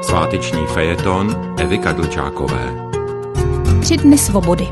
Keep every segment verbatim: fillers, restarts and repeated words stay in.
Sváteční fejeton Evy Kadlčákové. Tři dny svobody.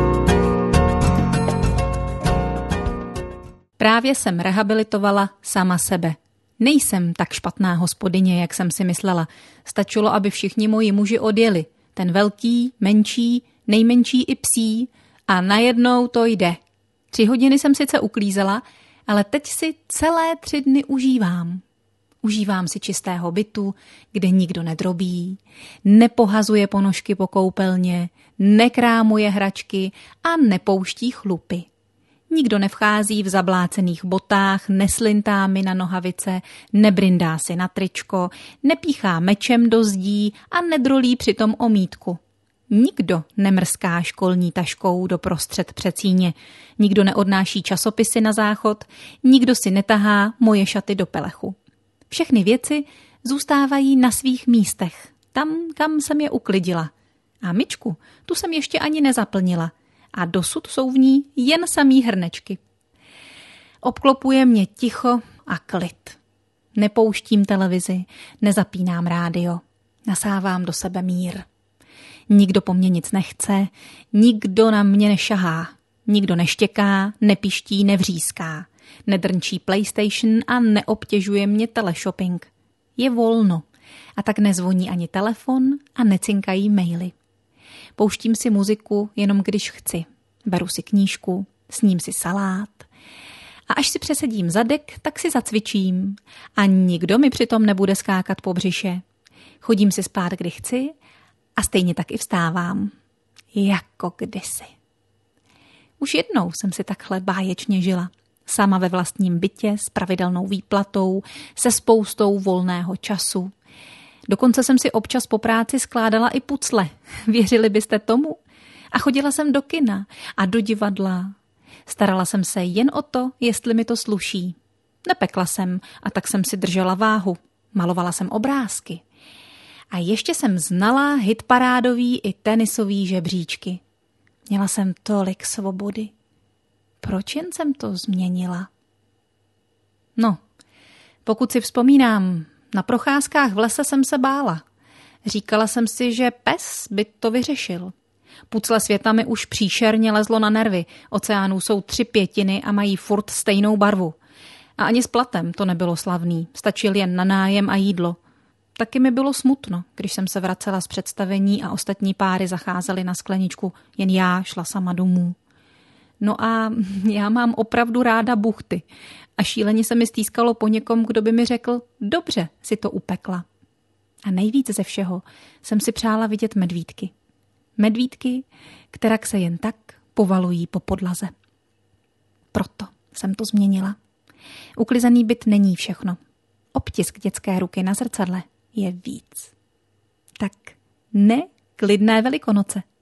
Právě jsem rehabilitovala sama sebe. Nejsem tak špatná hospodyně, jak jsem si myslela. Stačilo, aby všichni moji muži odjeli. Ten velký, menší, nejmenší i psí. A najednou to jde. Tři hodiny jsem sice uklízela, ale teď si celé tři dny užívám. Užívám si čistého bytu, kde nikdo nedrobí, nepohazuje ponožky po koupelně, nekrámuje hračky a nepouští chlupy. Nikdo nevchází v zablácených botách, neslintá mi na nohavice, nebrindá si na tričko, nepíchá mečem do zdí a nedrolí přitom omítku. Nikdo nemrská školní taškou do prostřed přecíně, nikdo neodnáší časopisy na záchod, nikdo si netahá moje šaty do pelechu. Všechny věci zůstávají na svých místech, tam, kam jsem je uklidila. A myčku, tu jsem ještě ani nezaplnila. A dosud jsou v ní jen samý hrnečky. Obklopuje mě ticho a klid. Nepouštím televizi, nezapínám rádio. Nasávám do sebe mír. Nikdo po mně nic nechce, nikdo na mě nešahá. Nikdo neštěká, nepiští, nevříská. Nedrnčí PlayStation a neobtěžuje mě teleshopping. Je volno a tak nezvoní ani telefon a necinkají maily. Pouštím si muziku jenom když chci. Beru si knížku, sním si salát. A až si přesedím zadek, tak si zacvičím. A nikdo mi přitom nebude skákat po břiše. Chodím si spát, kdy chci a stejně tak i vstávám. Jako kdysi. Už jednou jsem si takhle báječně žila. Sama ve vlastním bytě, s pravidelnou výplatou, se spoustou volného času. Dokonce jsem si občas po práci skládala i pucle. Věřili byste tomu? A chodila jsem do kina a do divadla. Starala jsem se jen o to, jestli mi to sluší. Nepekla jsem a tak jsem si držela váhu. Malovala jsem obrázky. A ještě jsem znala hitparádový i tenisový žebříčky. Měla jsem tolik svobody. Proč jen jsem to změnila? No, pokud si vzpomínám, na procházkách v lese jsem se bála. Říkala jsem si, že pes by to vyřešil. Pucle světa mi už příšerně lezlo na nervy. Oceánů jsou tři pětiny a mají furt stejnou barvu. A ani s platem to nebylo slavný. Stačil jen na nájem a jídlo. Taky mi bylo smutno, když jsem se vracela z představení a ostatní páry zacházely na skleničku. Jen já šla sama domů. No a já mám opravdu ráda buchty. A šíleně se mi stýskalo po někom, kdo by mi řekl, dobře si to upekla. A nejvíc ze všeho jsem si přála vidět medvídky. Medvídky, kterak se jen tak povalují po podlaze. Proto jsem to změnila. Uklizený byt není všechno. Obtisk dětské ruky na zrcadle je víc. Tak ne klidné Velikonoce.